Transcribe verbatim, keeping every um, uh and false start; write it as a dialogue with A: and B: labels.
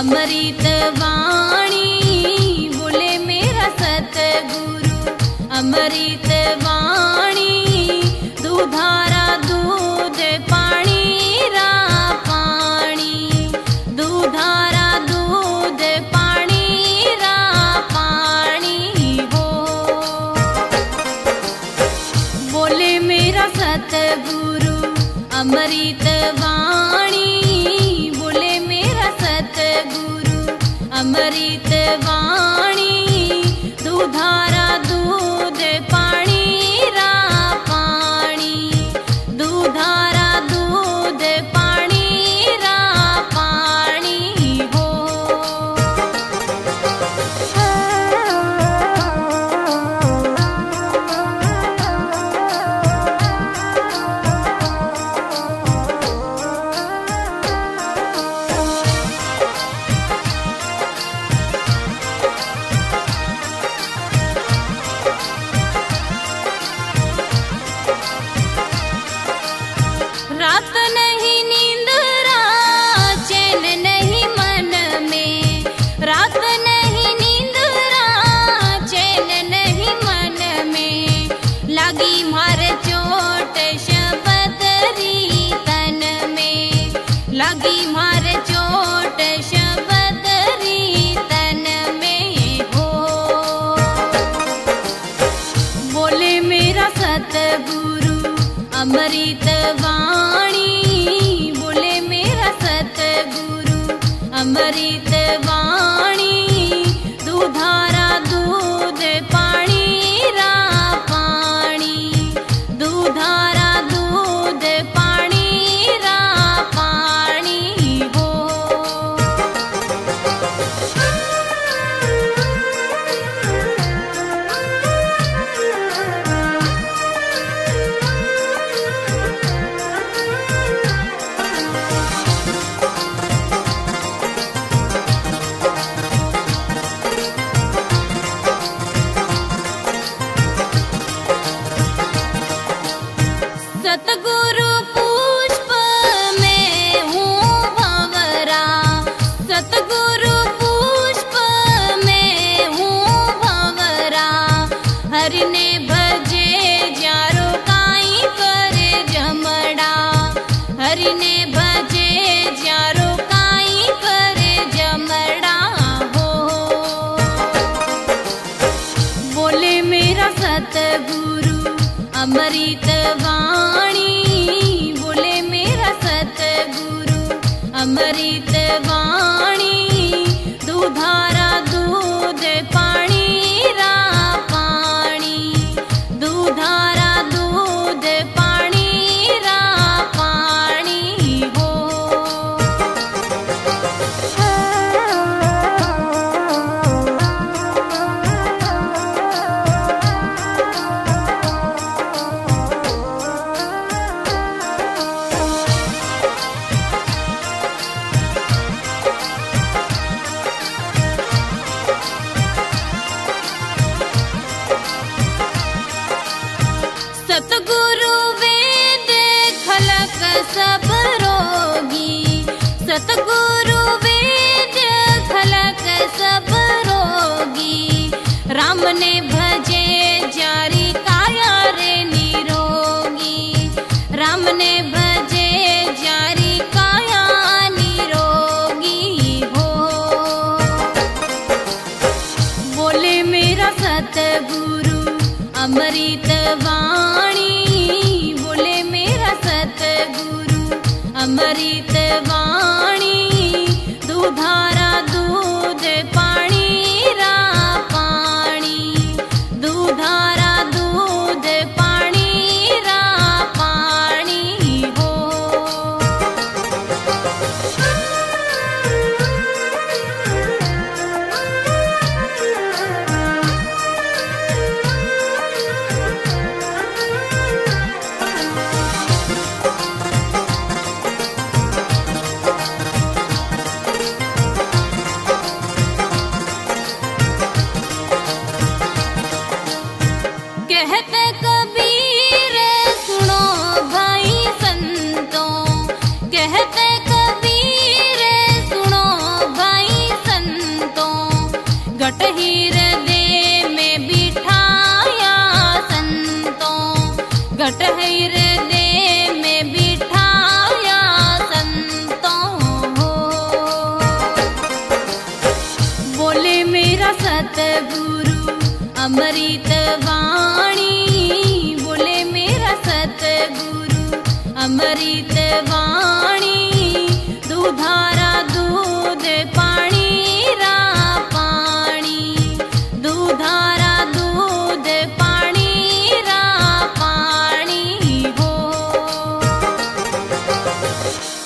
A: अमृत वाणी बोले मेरा सतगुरु। अमृत वाणी दूधारा दूध पानी रा पानी, दूधारा दूध पानी रा पानी हो। बोले मेरा सतगुरु अमृत वाणी बोले मेरा सतगुरु। अमृत वाणी दूधारा दूध पानी रा पानी, दूधारा दूध पानी रा पानी हो। रात नहीं नींदरा चैन नहीं मन में, रात नहीं नींदरा चैन नहीं मन में। लगी मार चोट शबदरी तन में, लगी मार चोट शबदरी तन में हो। बोले मेरा सतगुरु अमृत वाणी बोले मेरा सतगुरु। अमृत वाणी दूधारा दूध पानी रा पानी, दूधारा दूध पानी रा पानी हो। सतगुरु पुष्प में हूँ भंवरा, सतगुरु पुष्प में हूँ भंवरा। हरि ने भजे जारो काई करे जमड़ा, हरि ने भजे जारो काई करे जमड़ा हो। बोले मेरा सतगुरु अमृत वाणी बोले मेरा सतगुरु। अमृत वाणी दूधारा दूध पानी रा पानी, दूधारा दूध पानी रा पानी हो। सतगुरु वेद खलक सब रोगी, सतगुरु वेद खलक सब रोगी। राम ने भजे जारी काया रे निरोगी, राम ने भजे जारी काया निरोगी हो। बोले मेरा सतगुरु अमृत वाणी बोले मेरा सतगुरु। अमृत वाणी दूधारा दूध पानी रा पानी, दूधारा दूध पानी रा पानी हो। मेरा सतगुरु अमृत वाणी, बोले मेरा सतगुरु अमृत वाणी। दूधारा दूध पानी रा पानी, दूधारा दूध पानी रा पानी हो।